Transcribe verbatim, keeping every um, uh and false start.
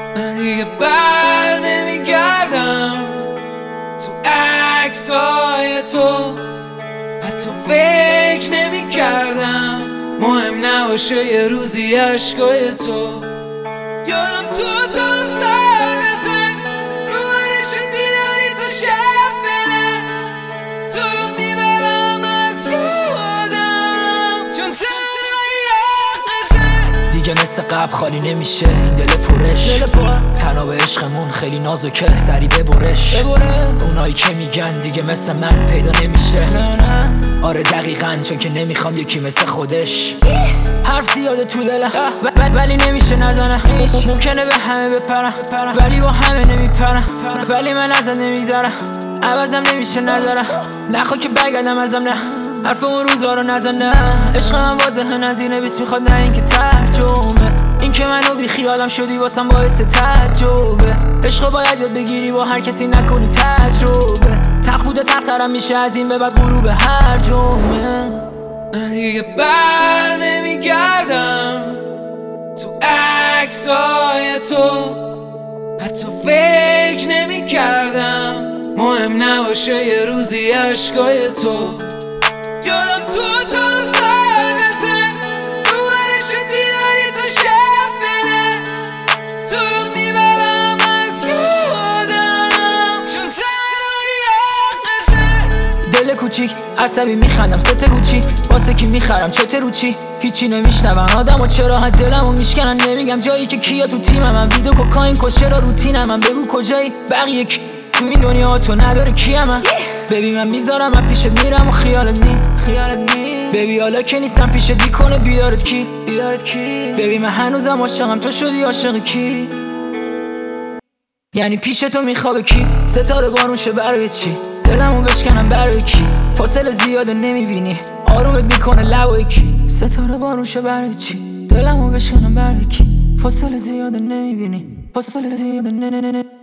من دیگه بر نمیگردم تو عکسای تو، حتی فکر نمی کردم مهم نباشه یه روزی عشقای تو. یادم تو تا سردته رو برشت بیداری تا شب بره، تو رو میبرم از یادم چون تنهایی حقته. دیگه مثل قبل خالی نمیشه این دل پرش، تنها به عشقمون خیلی نازکه سری ببرش. اونایی که میگن دیگه مثل من پیدا نمیشه، آره دقیقاً چون که نمیخوام یکی مثل خودش. حرف زیاده تو دلم ولی نمیشه نزنم، ممکنه به همه بپرم ولی با همه نمیپرم، ولی من ازت نمیذارم عوضم نمیشه نذارم، نخوا که برگردم ازم، نه حرف اون روزا رو نزنم. عشق من واضحه نظیر نویس میخواد، نه اینکه ترجمه، این که منو بی خیالم شدی واسم باعث تعجبه. عشق باید یاد بگیری با هر کسی نکنی تجربه، تق بوده تقترم میشه از این به بعد غروب هر جمعه. من دیگه بر نمیگردم تو عکسای تو، حتی فکر نمی کردم مهم نباشه یه روزی عشقای تو. یادم تو تا سردته رو برشت بیداری تا شب بره، تو رو میبرم از یادم چون تنهایی حقته. دل کوچیک عصبی میخندم ست روچی، واسه کی میخرم چته رو چی، هیچی نمیشنون آدم و چرا حد دلمو میشکنن. نمیگم جایی که کیا تو تیمم، من ویدو کوکاین کشته را روتینم. من بگو کجایی بقیه کی تو این دنیا تو نداره کیم من. ببین من میذارم من پیشت میرم و خیالت نی خیالت نی ببی حالا که نیستم پیشت دیکنه بیدارت کی بیدارت کی. ببین من هنوزم عاشقم تو شدی عاشق کی، یعنی پیش تو میخوابه کی. ستاره بارون شه برای چی، دلمو بشکنم برای کی. فاصله زیاده نمیبینی آرومت میکنه لبای کی. ستاره بارون شه برای چی، دلمو بشکنم برای کی. فاصله زیاده نمیبینی فاصله زیاده نه نه نه